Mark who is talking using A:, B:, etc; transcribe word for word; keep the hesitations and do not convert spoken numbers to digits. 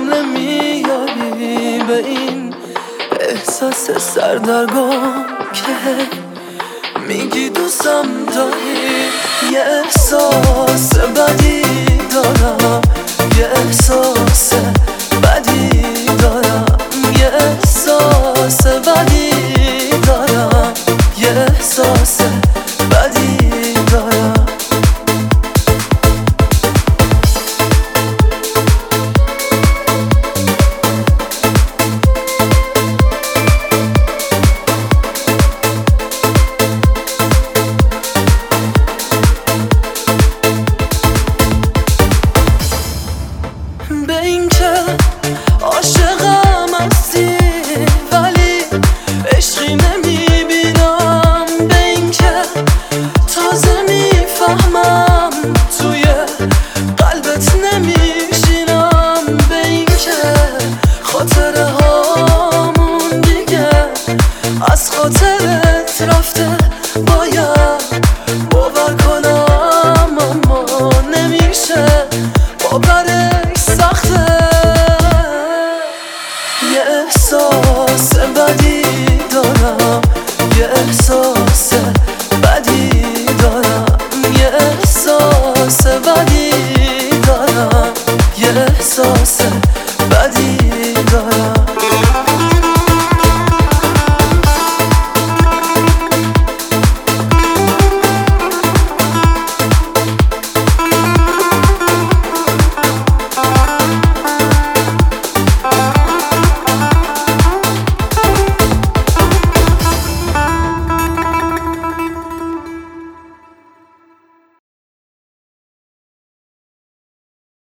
A: نمیاری به این احساس سردرگم که میگی دوستم داری. یه احساس بدی دارم، یه احساس بدی دارم، یه احساس بدی دارم، یه احساس بدی دارم. به این که عاشقم هستی ولی عشقی نمیبینم، به این که تازه میفهمم توی قلبت نمیشینم، به این که خاطره هامون دیگه از خاطرت رفته، باید